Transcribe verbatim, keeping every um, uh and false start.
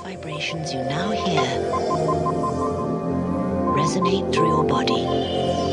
vibrations you now hear resonate through your body.